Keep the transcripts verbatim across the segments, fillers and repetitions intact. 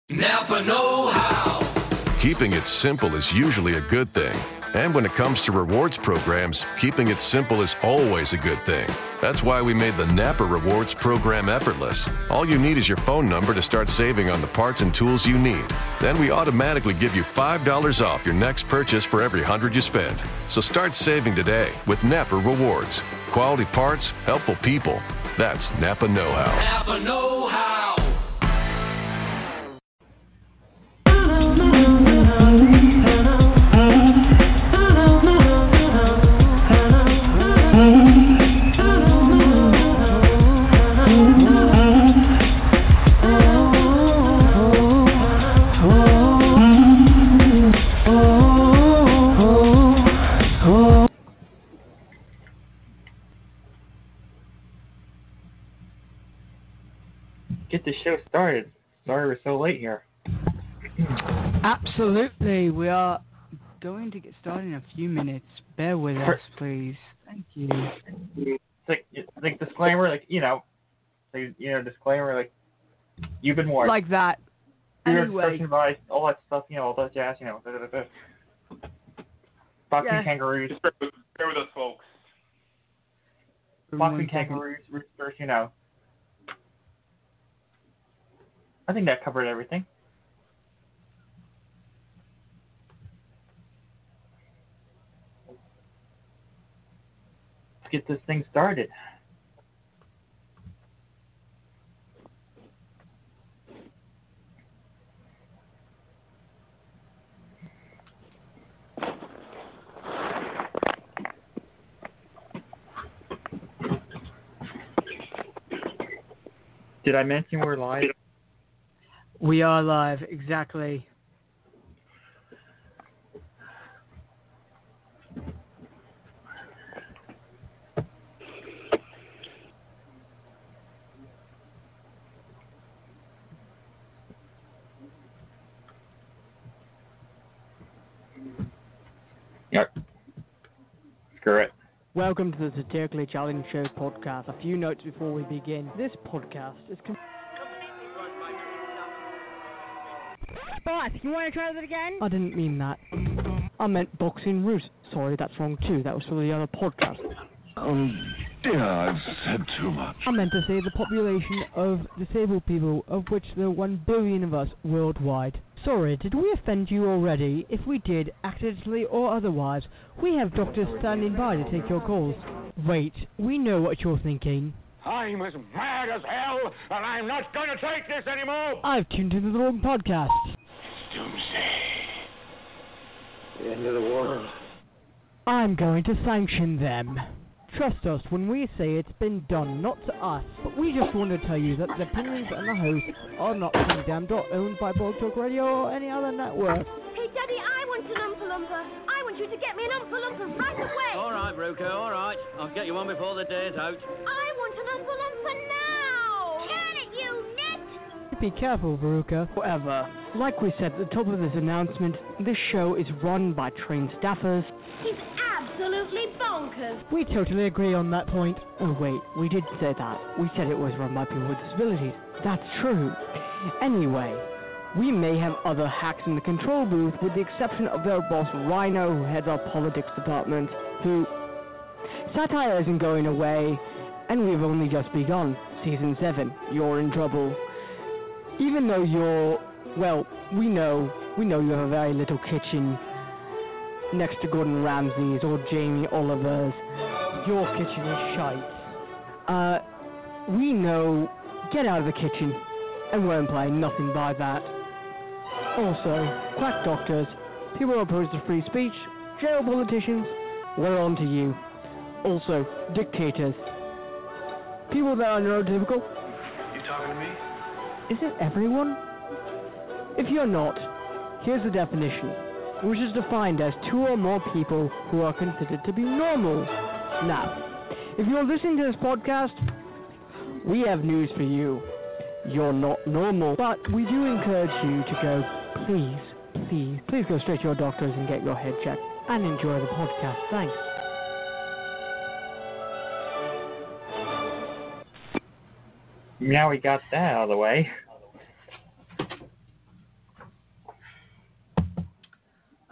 Napa know-how. Keeping it simple is usually a good thing. And when it comes to rewards programs, keeping it simple is always a good thing. That's why we made the Napa Rewards program effortless. All you need is your phone number to start saving on the parts and tools you need. Then we automatically give you five dollars off your next purchase for every one hundred you spend. So start saving today with Napa Rewards. Quality parts, helpful people. That's Napa know-how. Napa know-how. Get the show started. Sorry we're so late here. Absolutely. We are going to get started in a few minutes. Bear with us, please. Thank you. It's like, it's like disclaimer, like, you know, like, you know, disclaimer, like, you've been warned. Like that. Your Anyway. search advice, all that stuff, you know, all that jazz, you know. Da, da, da. Boxing Yeah. kangaroos. Just bear with, bear with us, folks. Boxing One second. kangaroos, research, you know. I think that covered everything. Let's get this thing started. Did I mention we're live? We are live, exactly. Yep. Screw it. Welcome to the Satirically Challenged Show podcast. A few notes before we begin. This podcast is... Com- Boss, you want to try that again? I didn't mean that. I meant boxing root. Sorry, that's wrong too. That was for the other podcast. Oh dear, I've said too much. I meant to say the population of disabled people, of which there are one billion of us worldwide. Sorry, did we offend you already? If we did, accidentally or otherwise, we have doctors standing by to take your calls. Wait, we know what you're thinking. I'm as mad as hell, and I'm not going to take this anymore. I've tuned into the wrong podcast. Doomsday. The end of the world. I'm going to sanction them. Trust us when we say it's been done, not to us. But we just want to tell you that the opinions and the hosts are not condemned or owned by Blog Talk Radio or any other network. Hey, Daddy, I want an Oompa Loompa. I want you to get me an Oompa Loompa right away. All right, Ruko, all right. I'll get you one before the day's out. I want an Oompa Loompa now. Can it, you nit? Be careful, Veruca. However, like we said at the top of this announcement, this show is run by trained staffers. He's absolutely bonkers. We totally agree on that point. Oh wait, we did say that. We said it was run by people with disabilities. That's true. Anyway, we may have other hacks in the control booth with the exception of their boss Rhino, who heads our politics department, who... Satire isn't going away, and we've only just begun. Season seven, you're in trouble. Even though you're... Well, we know, we know you have a very little kitchen next to Gordon Ramsay's or Jamie Oliver's. Your kitchen is shite. Uh, we know, get out of the kitchen, and won't play nothing by that. Also, quack doctors, people opposed to free speech, jail politicians, we're on to you. Also, dictators. People that are neurotypical. You talking to me? Is it everyone? If you're not, here's the definition, which is defined as two or more people who are considered to be normal. Now, if you're listening to this podcast, we have news for you. You're not normal, but we do encourage you to go, please, please, please go straight to your doctors and get your head checked and enjoy the podcast. Thanks. Now we got that out of the way.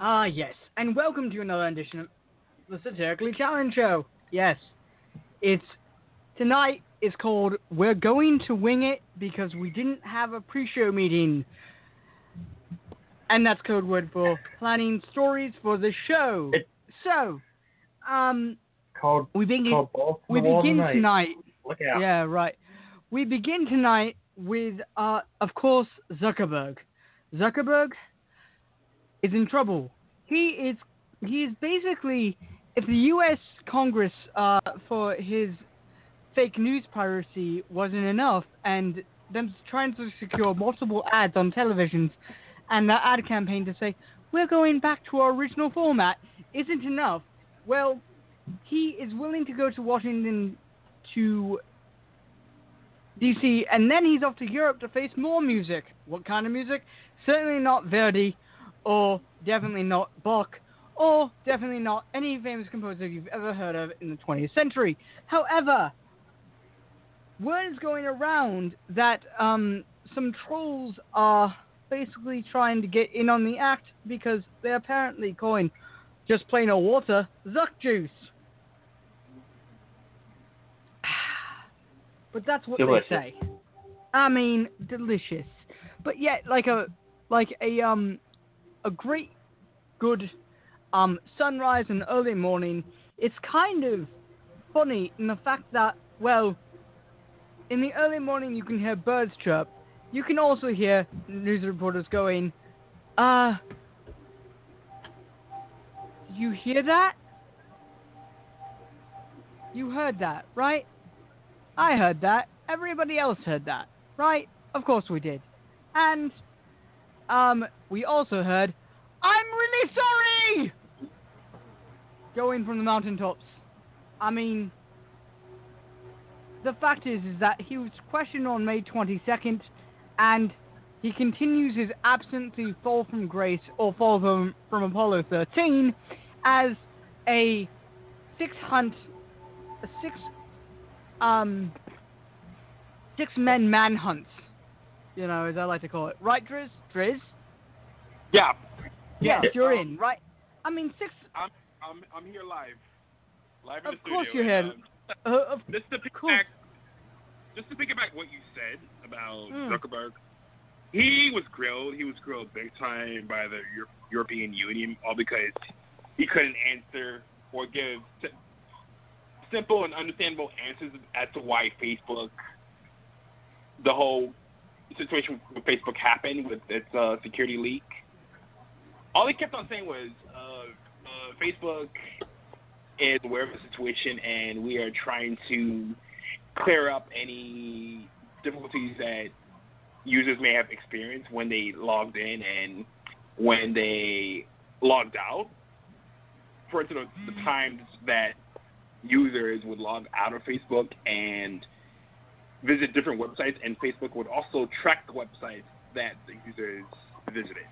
Ah, yes, and welcome to another edition of the Satirically Challenged Show. Yes, it's tonight is called We're Going to Wing It because we didn't have a pre-show meeting, and that's code word for planning stories for the show. It, so, um, called, we begin. called Balls to we the Wall begin tonight. tonight. Look out! Yeah, right. We begin tonight with, uh, of course, Zuckerberg. Zuckerberg is in trouble. He is he is basically, if the U S Congress uh, for his fake news piracy wasn't enough, and them trying to secure multiple ads on televisions, and the ad campaign to say we're going back to our original format isn't enough. Well, he is willing to go to Washington to D C, and then he's off to Europe to face more music. What kind of music? Certainly not Verdi, or definitely not Bach, or definitely not any famous composer you've ever heard of in the twentieth century. However, word is going around that um, some trolls are basically trying to get in on the act because they're apparently calling just plain old water Zuck juice. But that's what Delicious. they say. I mean, delicious. But yet, like a like a um a great good um sunrise and early morning. It's kind of funny in the fact that, well, in the early morning you can hear birds chirp. You can also hear news reporters going, uh, you hear that? You heard that, right? I heard that. Everybody else heard that, right? Of course we did. And, um, we also heard, I'm really sorry! Going from the mountaintops. I mean, the fact is, is that he was questioned on May twenty-second, and he continues his absently fall from grace, or fall from, from Apollo thirteen, as a six hunt, a six, um, six men manhunt, you know, as I like to call it. Right, Driz? Driz? Yeah. Yes, Yeah. you're Um, in, right? I mean, six, I'm I'm I'm here live, live in of the course studio. you're and, here. um, Uh, of just to pick course. back, just to pick back what you said about Mm. Zuckerberg, he was grilled. He was grilled big time by the Euro- European Union, all because he couldn't answer or give s- simple and understandable answers as to why Facebook, the whole situation with Facebook happened with its uh, security leak. All he kept on saying was, uh, uh, Facebook is aware of the situation, and we are trying to clear up any difficulties that users may have experienced when they logged in and when they logged out. For instance, the times that users would log out of Facebook and visit different websites, and Facebook would also track the websites that the users visited.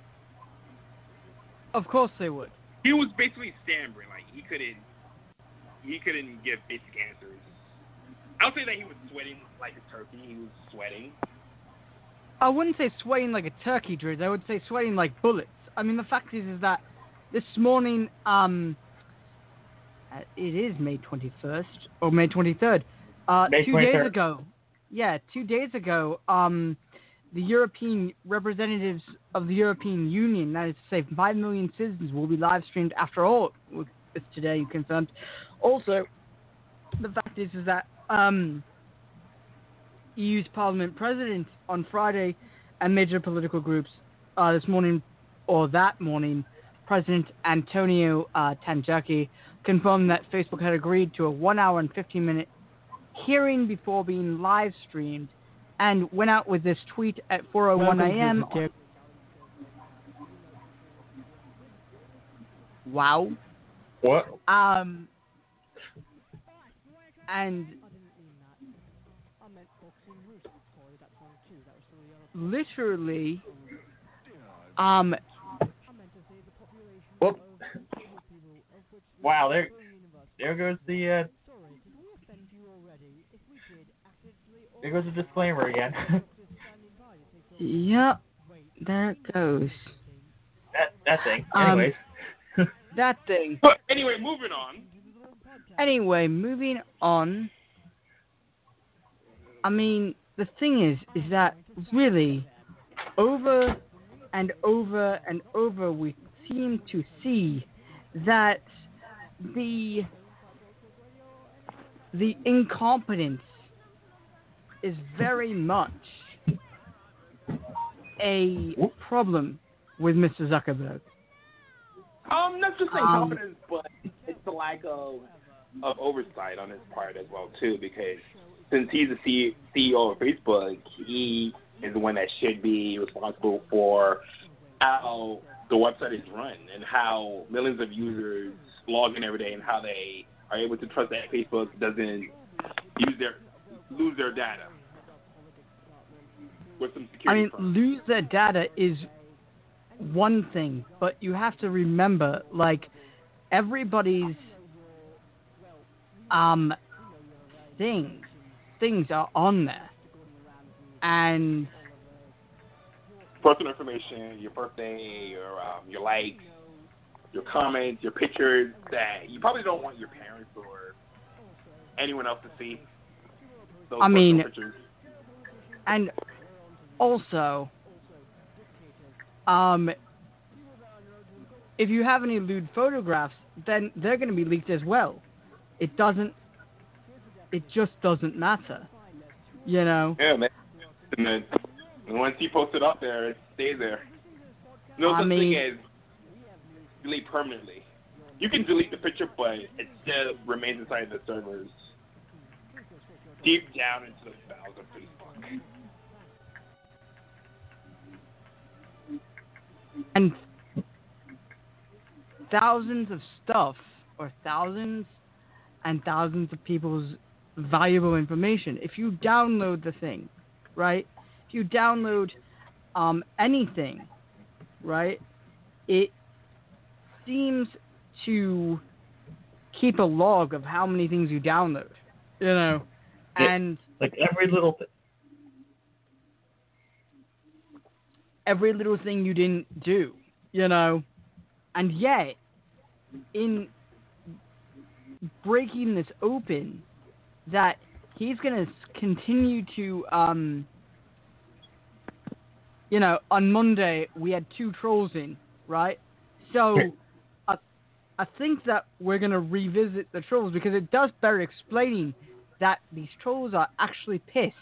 Of course they would. He was basically stammering, like he couldn't, he couldn't give basic answers. I'll say that he was sweating like a turkey. He was sweating. I wouldn't say sweating like a turkey, Driz. I would say sweating like bullets. I mean, the fact is, is that this morning, um, uh, it is May twenty-first or May twenty-third. Uh, May two twenty-third. days ago, yeah, two days ago, um, the European representatives of the European Union, that is to say, five million citizens, will be live streamed after all. It's today confirmed. Also, the fact is, is that um, E U's Parliament President on Friday and major political groups uh, this morning, or that morning, President Antonio uh, Tajani confirmed that Facebook had agreed to a one hour and fifteen minute hearing before being live streamed, and went out with this tweet at four oh one a.m. Wow. What? Um, and literally, um, Whoop. Wow, there, there goes the, uh, there goes the disclaimer again. yep, there it goes. that, that thing. Um, Anyways. that thing. But anyway, moving on. Anyway, moving on. I mean, the thing is, is that really, over and over and over, we seem to see that the the incompetence is very much a problem with Mister Zuckerberg. Um, not just Um, incompetence, but it's the lack of of oversight on his part as well too. Because since he's the C E O of Facebook, he is the one that should be responsible for how the website is run and how millions of users log in every day and how they are able to trust that Facebook doesn't use their lose their data with some I security. mean, firms. lose their data is one thing, but you have to remember, like, everybody's um things things are on there, and personal information, your birthday, your um, your likes, your comments, your pictures that you probably don't want your parents or anyone else to see. Those I mean, pictures. and also, um, if you have any lewd photographs, then they're going to be leaked as well. It doesn't. It just doesn't matter, you know. Yeah, man. And then and once you post it up there, it stays there. No I such mean- thing as delete permanently. You can delete the picture, but it still remains inside the servers, deep down into the files of Facebook. And thousands of stuff, or thousands and thousands of people's valuable information. If you download the thing, right? If you download um, anything, right? It seems to keep a log of how many things you download, you know, Yeah. and Like every little thing. every little thing you didn't do, you know, and yet, in breaking this open, that he's going to continue to, um, you know, on Monday we had two trolls in, right? So, I, I think that we're going to revisit the trolls because it does bear explaining that these trolls are actually pissed.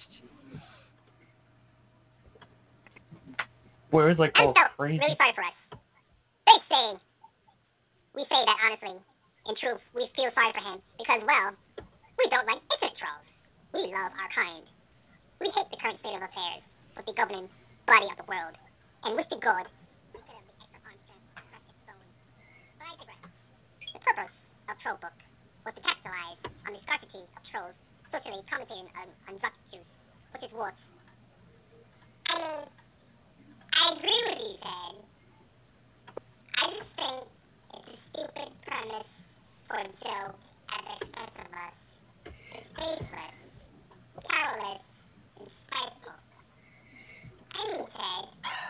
Where it's like I'm all so crazy. really sorry for us. They say, we say that honestly. In truth, we feel sorry for him because, well, we don't like internet trolls. We love our kind. We hate the current state of affairs with the governing body of the world, and wish to God we could have the extra conscience press its own. But I digress. The purpose of Troll Book was to capitalize on the scarcity of trolls socially commentating on, on Zuck's juice, which is what. And I agree with you, Ted. I just think it's a stupid premise for a joke at the expense of us. It's faithless, careless, and spiteful. I mean, Ted,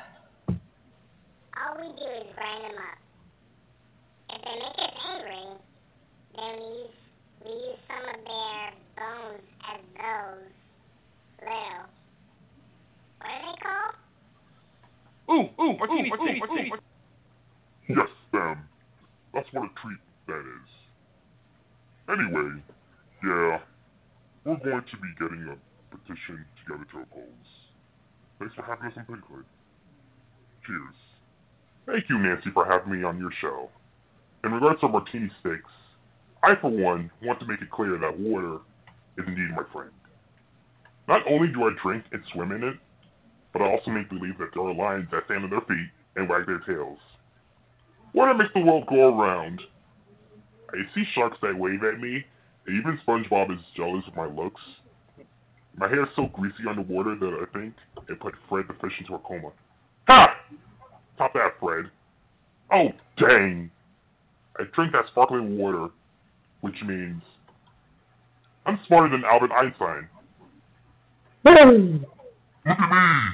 all we do is grind them up. If they make us angry, then we use, we use some of their bones as those little, what are they called? Ooh, ooh, martini, martini, martini. Yes, them. That's what a treat that is. Anyway, yeah, we're going to be getting a petition together to oppose. Thanks for having us on Pinkhood. Cheers. Thank you, Nancy, for having me on your show. In regards to martini sticks, I, for one, want to make it clear that water is indeed my friend. Not only do I drink and swim in it, but I also make believe that there are lions that stand on their feet and wag their tails. Water makes the world go around. I see sharks that wave at me, and even SpongeBob is jealous of my looks. My hair is so greasy underwater that I think it put Fred the fish into a coma. Ha! Top that, Fred. Oh, dang. I drink that sparkling water, which means I'm smarter than Albert Einstein. Woo! Look at me!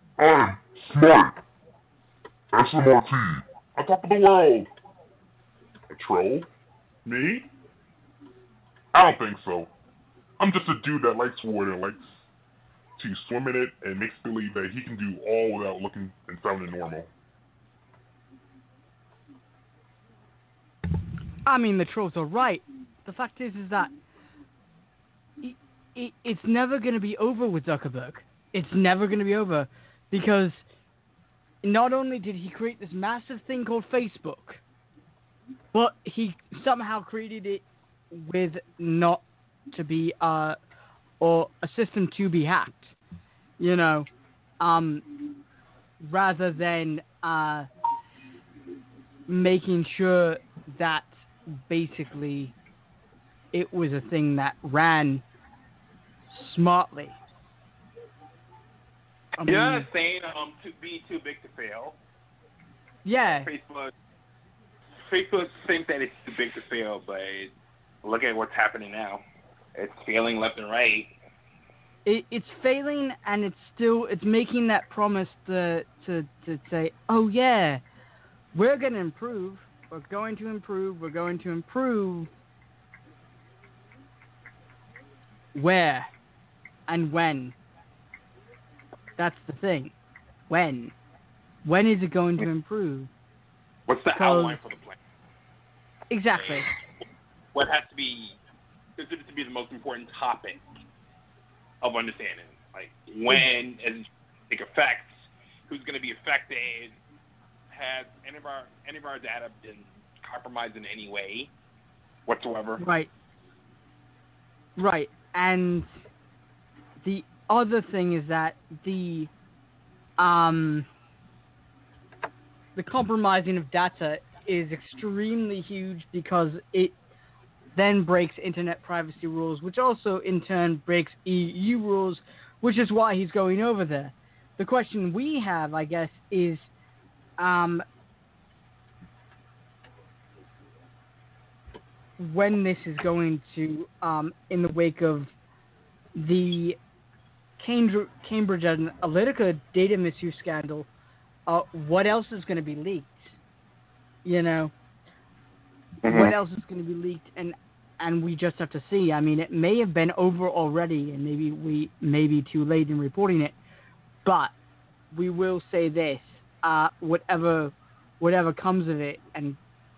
I'm smart! S M R T, on top of the world! A troll? Me? I don't think so. I'm just a dude that likes water and likes to swim in it and makes believe that he can do all without looking and sounding normal. I mean, the trolls are right. The fact is, is that it, it, it's never going to be over with Zuckerberg. It's never going to be over because not only did he create this massive thing called Facebook, but he somehow created it with not to be, uh, or a system to be hacked, you know, um, rather than uh, making sure that basically it was a thing that ran smartly. I mean, Yeah, saying um to be too big to fail. Yeah. Facebook Facebook thinks that it's too big to fail, but look at what's happening now. It's failing left and right. It, it's failing, and it's still it's making that promise to to to say, oh yeah, we're going to improve. We're going to improve. We're going to improve. Where and when? That's the thing. When? When is it going to improve? What's the Because- outline for the plan? Exactly. What has to be considered to be the most important topic of understanding? Like when is it affects, who's going to be affected, has any of our any of our data been compromised in any way whatsoever? Right. Right. And the other thing is that the um the compromising of data is extremely huge because it then breaks internet privacy rules, which also in turn breaks E U rules, which is why he's going over there. The question we have, I guess, is um, when this is going to, um, in the wake of the Cambridge, Cambridge Analytica data misuse scandal, uh, what else is going to be leaked? You know, Mm-hmm. what else is going to be leaked? And and we just have to see. I mean, it may have been over already, and maybe we may be too late in reporting it. But we will say this: uh, whatever whatever comes of it, and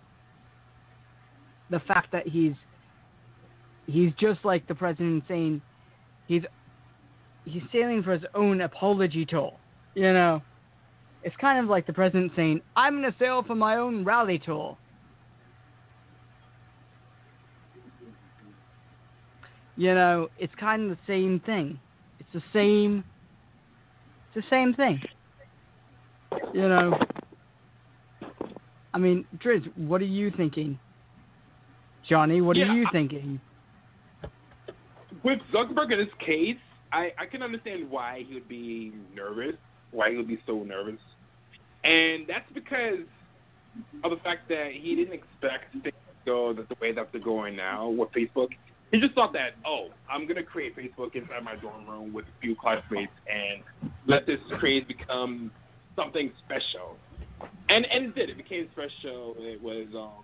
the fact that he's he's just like the president saying he's he's sailing for his own apology tour. You know, it's kind of like the president saying, "I'm going to sail for my own rally tour." You know, it's kind of the same thing. It's the same. It's the same thing. You know. I mean, Driz, what are you thinking? Johnny, what Yeah, are you I- thinking? With Zuckerberg in this case, I, I can understand why he would be nervous, why he would be so nervous. And that's because of the fact that he didn't expect things to go the, the way that they're going now with Facebook. He just thought that, oh, I'm going to create Facebook inside my dorm room with a few classmates and let this craze become something special. And and it did. It became special. It was, um,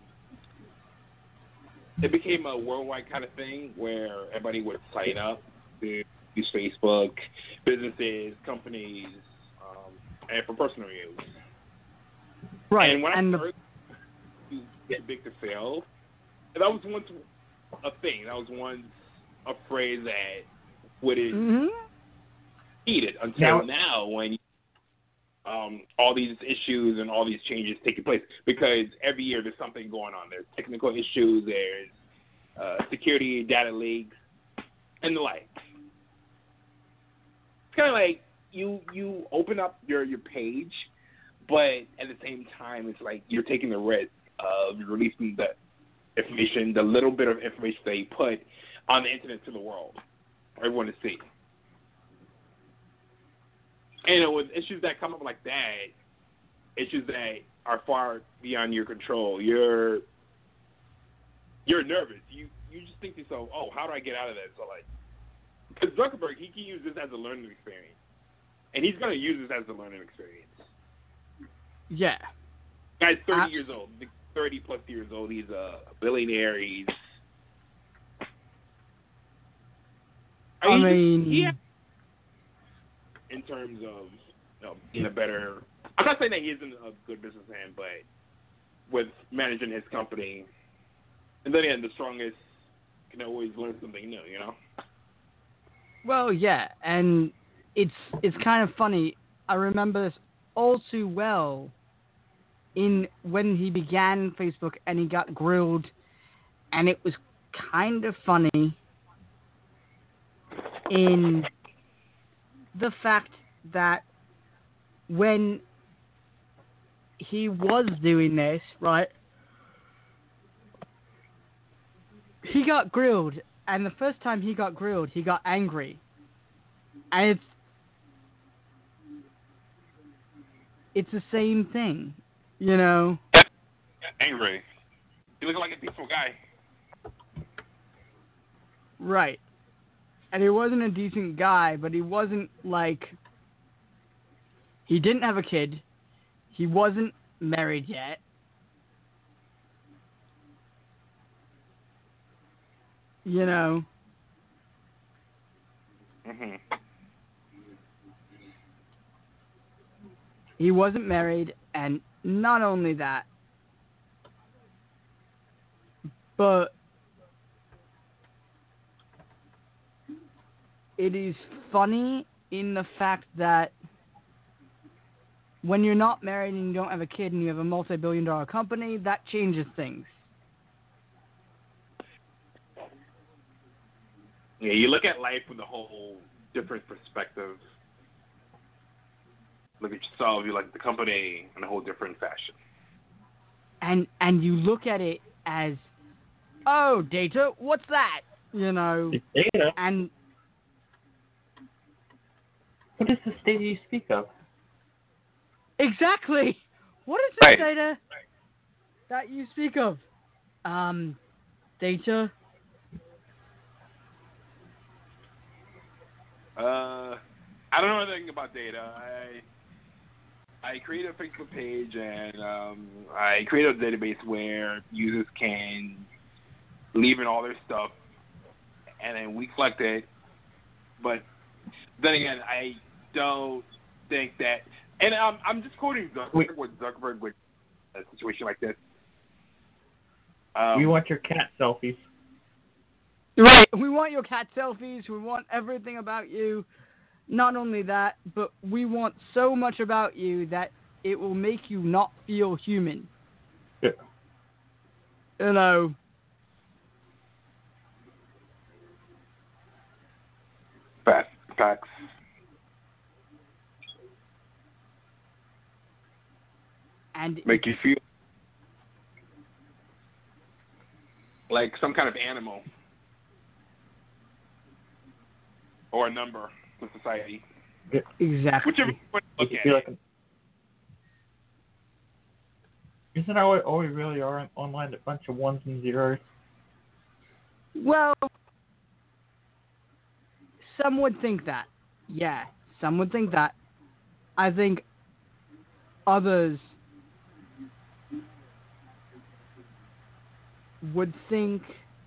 it became a worldwide kind of thing where everybody would sign up to use Facebook, businesses, companies, um, and for personal use. Right. And when and I the, heard too big to fail, that was once a thing. That was once a phrase that wouldn't mhm. need it until Now- now when um, all these issues and all these changes taking place. Because every year there's something going on. There's technical issues, there's uh, security, data leaks, and the like. It's kind of like you you open up your, your page, but at the same time, it's like you're taking the risk of releasing the information, the little bit of information that you put on the internet to the world, for everyone to see. And you know, with issues that come up like that, issues that are far beyond your control, you're you're nervous. You you just think to yourself, oh, how do I get out of that? So like, because Zuckerberg, he can use this as a learning experience, and he's going to use this as a learning experience. Yeah. Guy's thirty Uh, years old. The thirty plus years old. He's a billionaire. He's. I he's mean, just, yeah. In terms of you know, being a better, I'm not saying that he isn't a good businessman, but with managing his company, and then again, the strongest can always learn something new. You know. well, yeah, and it's it's kind of funny. I remember this all too well. In when he began Facebook and he got grilled, and it was kind of funny in the fact that when he was doing this, right, he got grilled, and the first time he got grilled, he got angry, and it's it's the same thing. You know, Angry. You look like a peaceful guy. right. And he wasn't a decent guy, but he wasn't like, he didn't have a kid. He wasn't married yet. You know. Mm-hmm. He wasn't married, and not only that, but it is funny in the fact that when you're not married and you don't have a kid and you have a multi-billion dollar company, that changes things. Yeah, you look at life with a whole different perspective. Look at yourself, you look at the company in a whole different fashion. And and you look at it as, oh, data, what's that? You know, It's data. and What is this data you speak of? exactly, what is this Right. data that you speak of? Um, data. Uh, I don't know anything about data. I I created a Facebook page and um, I created a database where users can leave in all their stuff, and then we collect it. But then again, I don't think that, and I'm I'm just quoting Zuckerberg with Zuckerberg with a situation like this. Um, we want your cat selfies. Right. We want your cat selfies. We want everything about you. Not only that, but we want so much about you that it will make you not feel human. Yeah. You know. Facts. Facts. And Make you feel like some kind of animal or a number in society. exactly. Whichever way you look You at feel it. like a- Isn't that what all we really are online? A bunch of ones and zeros. Well, some would think that. Yeah, some would think that. I think others would think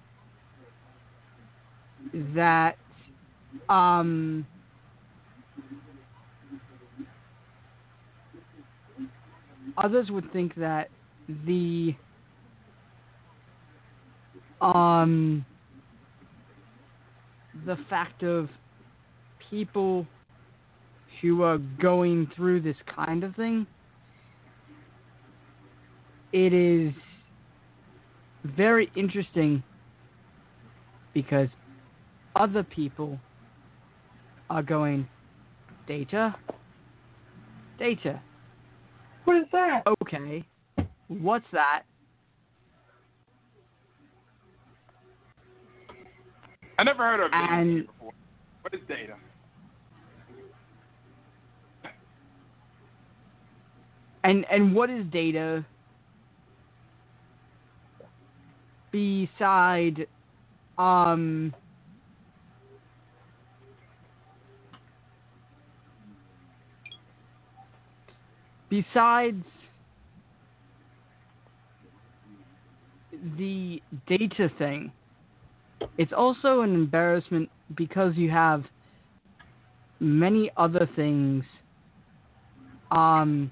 that um others would think that the um the fact of people who are going through this kind of thing, it is very interesting because other people are going, data? Data. What is that? Okay. What's that? I never heard of data And before. What is data? and and what is data beside um besides the data thing, it's also an embarrassment because you have many other things. Um,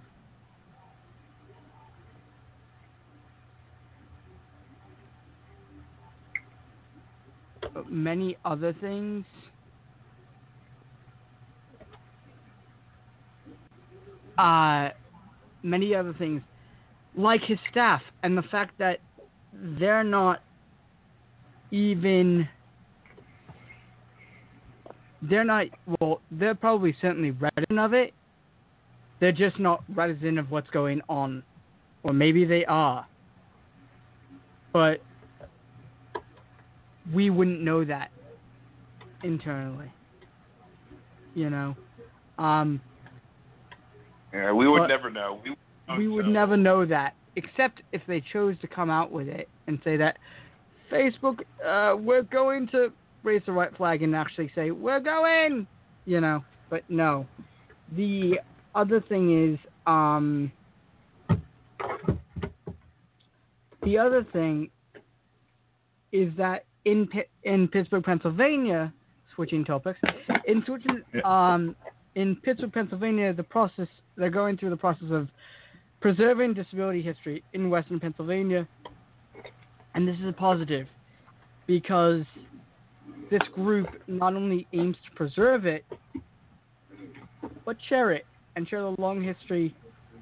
many other things. Uh, many other things, like his staff, and the fact that they're not even, they're not, well, they're probably certainly resident of it, they're just not resident of what's going on, or maybe they are, but we wouldn't know that internally, you know, um, Yeah, we would But never know. We, we would know. never know that, except if they chose to come out with it and say that Facebook, uh, we're going to raise the white flag and actually say, we're going, you know. But no. The other thing is, um, the other thing is that in in Pittsburgh, Pennsylvania, switching topics, in switching, um, in Pittsburgh, Pennsylvania, the process, they're going through the process of preserving disability history in Western Pennsylvania. And this is a positive because this group not only aims to preserve it, but share it and share the long history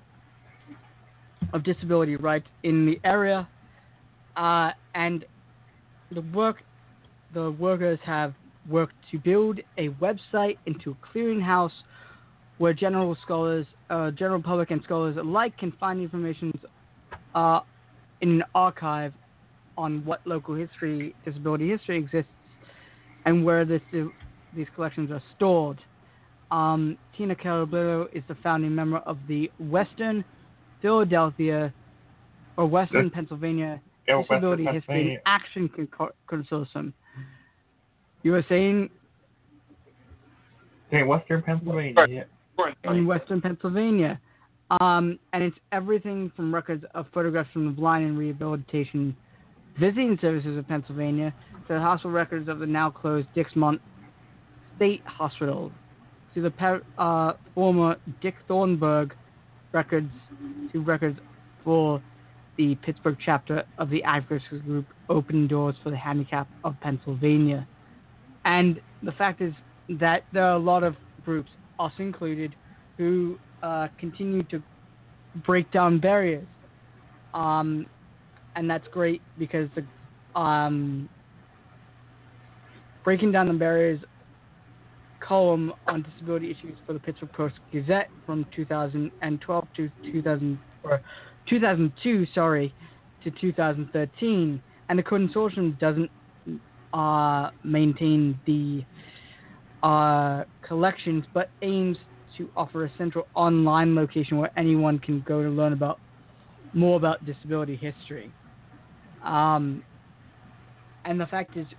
of disability rights in the area. Uh, and the work, the workers have worked to build a website into a clearinghouse where general scholars, uh, general public and scholars alike can find information uh, in an archive on what local history, disability history exists, and where this, these collections are stored. Um, Tina Caraballo is the founding member of the Western Philadelphia, or Western That's, Pennsylvania yeah, Disability Western History and Pennsylvania. Action Con- Consortium. You were saying? Okay, Western Pennsylvania. Yeah. In Western Pennsylvania. Um, and it's everything from records of photographs from the blind and rehabilitation visiting services of Pennsylvania to the hospital records of the now closed Dixmont State Hospital, to the per, uh, former Dick Thornburg records, to records for the Pittsburgh chapter of the advocacy group Open Doors for the Handicapped of Pennsylvania. And the fact is that there are a lot of groups, us included, who uh, continue to break down barriers. Um, and that's great because the um, Breaking Down the Barriers column on disability issues for the Pittsburgh Post-Gazette from two thousand twelve to two thousand, or two thousand two, sorry, to two thousand thirteen. And the consortium doesn't uh, maintain the uh, collections, but aims to offer a central online location where anyone can go to learn about more about disability history. Um, and the fact is,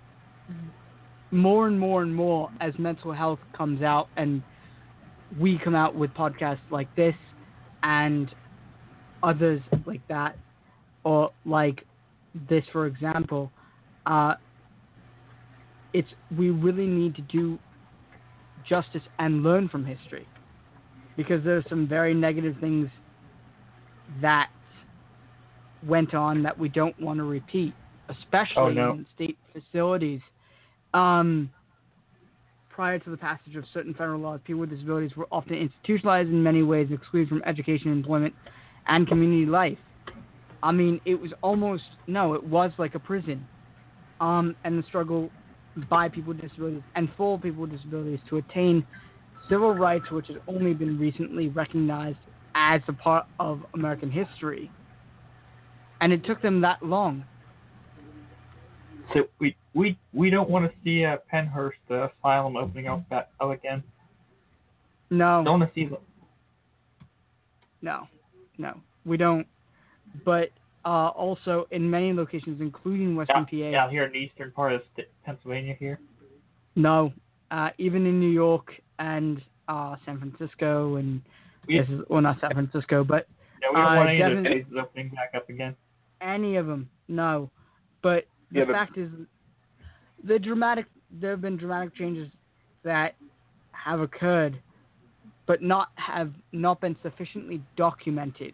more and more and more as mental health comes out and we come out with podcasts like this and others like that, or like this, for example, uh, it's we really need to do justice and learn from history, because there are some very negative things that went on that we don't want to repeat, especially Oh, no. in state facilities. Um, prior to the passage of certain federal laws, people with disabilities were often institutionalized in many ways, excluded from education, employment, and community life. I mean, it was almost, no, it was like a prison. Um, and the struggle by people with disabilities and for people with disabilities to attain civil rights, which has only been recently recognized as a part of American history. And it took them that long. So we we we don't want to see a Pennhurst uh, Asylum opening up that up again. No. Don't want to see them. No, no, we don't. But uh, also in many locations, including Western Down, P A. down here in the eastern part of st- Pennsylvania here. No, uh, even in New York and uh, San Francisco and We, this is well not San Francisco, but yeah, we don't uh, want any of those definitely- places opening back up again. any of them. No, but the Yeah, the- fact is, the dramatic. There have been dramatic changes that have occurred, but not have not been sufficiently documented,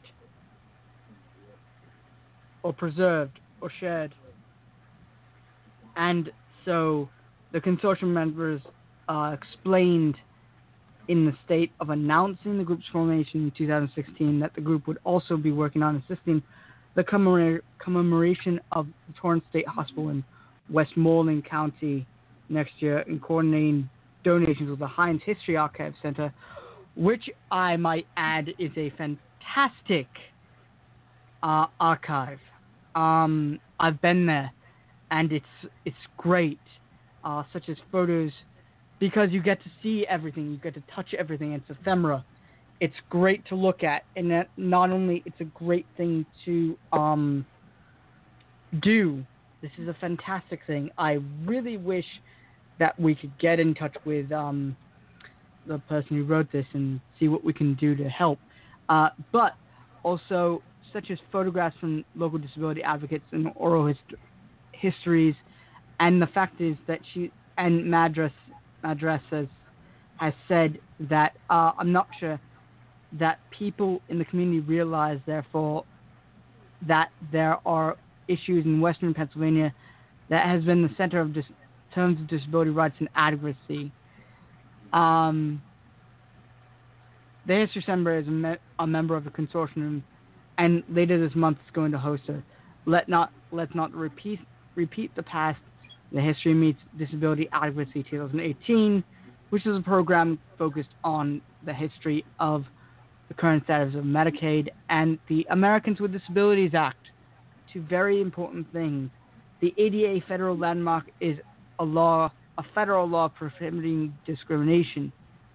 or preserved, or shared. And so, the consortium members uh, explained in the state of announcing the group's formation in two thousand sixteen that the group would also be working on assisting the commemora- commemoration of the Torrance State Hospital in Westmoreland County next year and coordinating donations with the Heinz History Archive Center, which I might add is a fantastic uh, archive. Um, I've been there, and it's it's great, uh, such as photos, because you get to see everything, you get to touch everything. It's ephemera. It's great to look at, and that not only it's a great thing to um, do. This is a fantastic thing. I really wish that we could get in touch with um, the person who wrote this and see what we can do to help. Uh, but also, such as photographs from local disability advocates and oral hist- histories, and the fact is that she and Madras Madras has, has said that uh, I'm not sure that people in the community realize, therefore, that there are issues in Western Pennsylvania that has been the center of dis- terms of disability rights and advocacy. Um, the History Center is a, me- a member of the consortium, and later this month is going to host a Let Not Let's Not Repeat Repeat the Past. The History Meets Disability Advocacy twenty eighteen, which is a program focused on the history of the current status of Medicaid and the Americans with Disabilities Act. Two very important things. The A D A federal landmark is a law, a federal law prohibiting discrimination.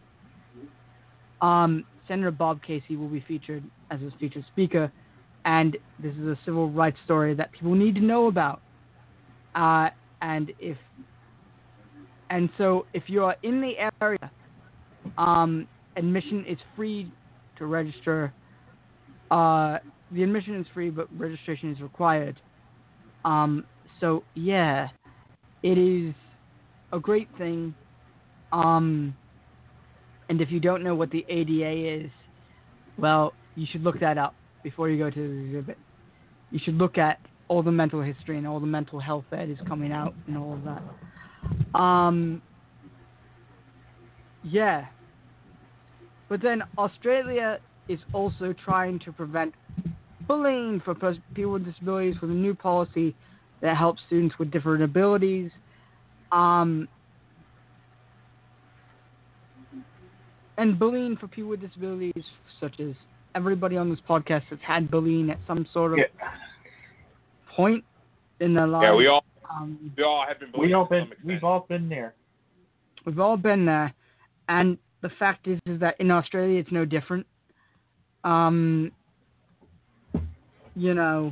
Um, Senator Bob Casey will be featured as a featured speaker, and this is a civil rights story that people need to know about. Uh, and if and so if you are in the area, um, admission is free to register. Uh, the admission is free, but registration is required. Um, so yeah, it is a great thing. Um, and if you don't know what the A D A is, well, you should look that up before you go to the exhibit. You should look at all the mental history and all the mental health that is coming out and all of that. Um, yeah. But then Australia is also trying to prevent bullying for people with disabilities with a new policy that helps students with different abilities. Um, and bullying for people with disabilities, such as everybody on this podcast has had bullying at some sort of Yeah. point in their lives. Yeah, we all um, we all have been bullied We all to been some extent. we've all been there. We've all been there, and the fact is, is that in Australia it's no different. Um, you know,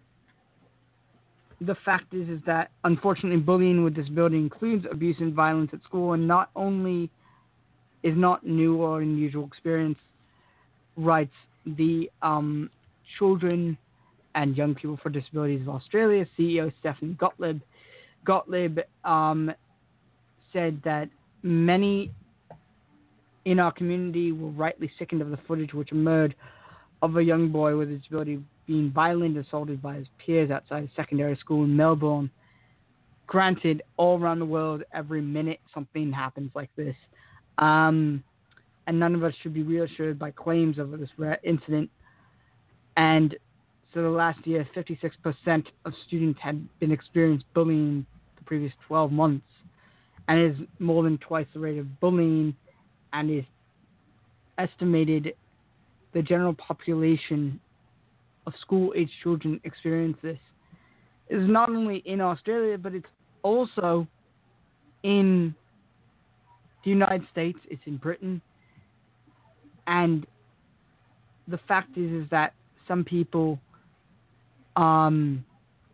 the fact is, is that unfortunately bullying with disability includes abuse and violence at school, and not only is not new or unusual experience, writes the um, Children and Young People for Disabilities of Australia C E O Stephanie Gottlieb. Gottlieb um, said that many in our community were rightly sickened of the footage which emerged of a young boy with a disability being violently assaulted by his peers outside a secondary school in Melbourne. Granted, all around the world, every minute something happens like this. Um, and none of us should be reassured by claims of this rare incident. And so the last year, fifty-six percent of students had been experienced bullying the previous twelve months, and is more than twice the rate of bullying, and is estimated the general population of school-age children experience this. It is not only in Australia, but it's also in the United States, it's in Britain, and the fact is, is that some people, um,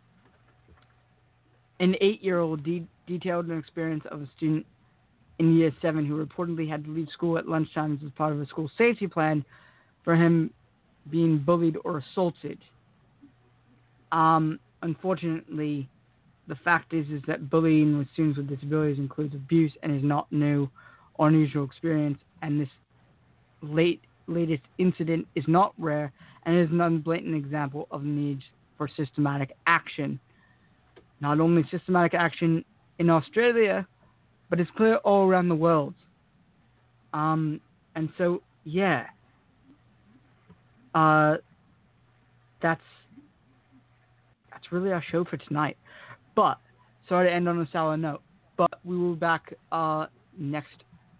an eight-year-old de- detailed an experience of a student in year seven who reportedly had to leave school at lunchtime as part of a school safety plan for him being bullied or assaulted. Um, unfortunately, the fact is is that bullying with students with disabilities includes abuse and is not new or unusual experience, and this late latest incident is not rare and is another blatant example of the need for systematic action. Not only systematic action in Australia, but it's clear all around the world. Um, and so, yeah, uh, that's that's really our show for tonight. But sorry to end on a sour note, but we will be back uh, next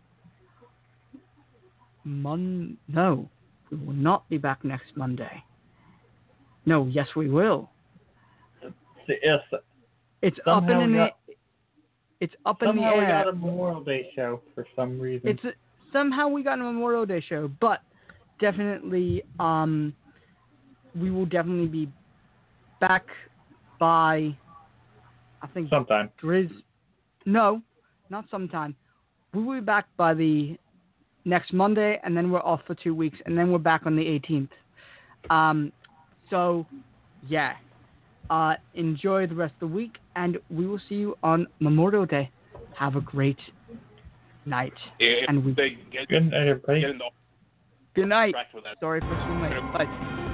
Mon. No, we will not be back next Monday. No, yes, we will. Yes. It's Somehow up in, in we the. got- It's up in the Somehow we air. got a Memorial Day show for some reason. It's somehow we got a Memorial Day show, but definitely, um, we will definitely be back by, I think, sometime. Driz. No, not sometime. We will be back by the next Monday, and then we're off for two weeks, and then we're back on the eighteenth. Um, so, yeah. Uh, enjoy the rest of the week, and we will see you on Memorial Day. Have a great night If and week. they get, Good night, everybody. get in the Good night. track for that. Sorry for so late. Bye.